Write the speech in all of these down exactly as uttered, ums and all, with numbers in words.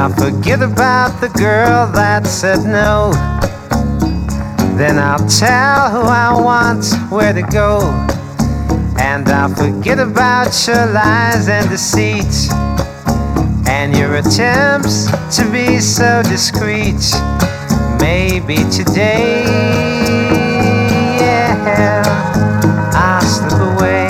I'll forget about the girl that said no. Then I'll tell who I want where to go. And I'll forget about your lies and deceit, and your attempts to be so discreet. Maybe today, yeah, I'll slip away,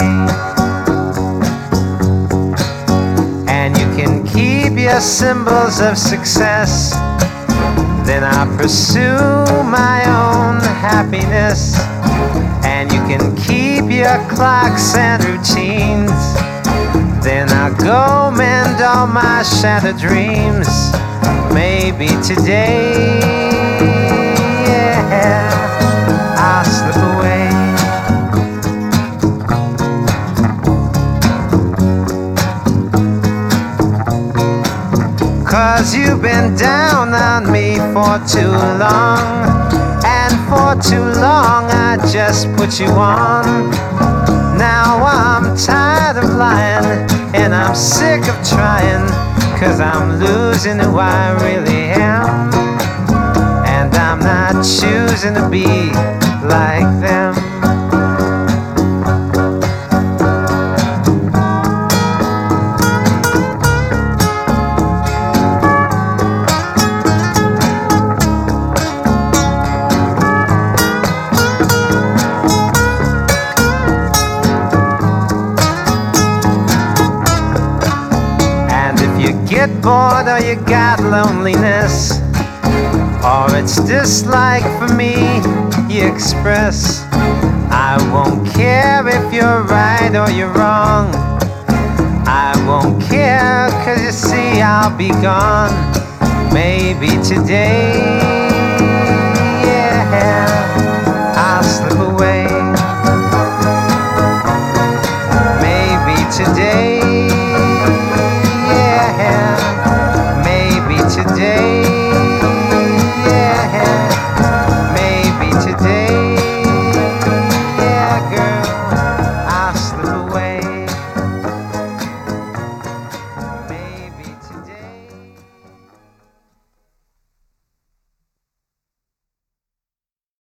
and you can keep your symbols of success. Then I'll pursue my own happiness, and you can keep your clocks and routines. Then I'll go mend all my shattered dreams. Maybe today, yeah, I'll slip away. Cause you've been down on me for too long, and for too long I just put you on. Now I'm tired of lying, and I'm sick of trying, cause I'm losing who I really am, and I'm not choosing to be like them. Get bored or you got loneliness, or it's dislike for me you express, I won't care if you're right or you're wrong. I won't care, cause you see I'll be gone. Maybe today, yeah,